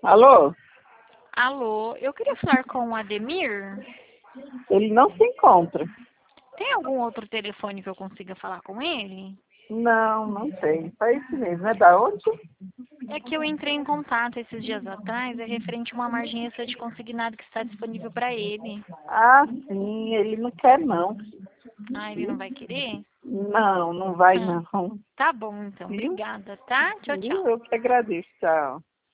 Alô? Alô, eu queria falar com o Ademir. Ele não se encontra. Tem algum outro telefone que eu consiga falar com ele? Não, não tem. Só esse mesmo. É da onde? É que eu entrei em contato esses dias atrás, é referente a uma margem extra de consignado que está disponível para ele. Ah, sim, ele não quer não. Ah, ele não vai querer? Não, não vai Ah, não. tá bom então. Viu? Obrigada, tá? Tchau, Viu? tchau. Eu que agradeço. Tchau.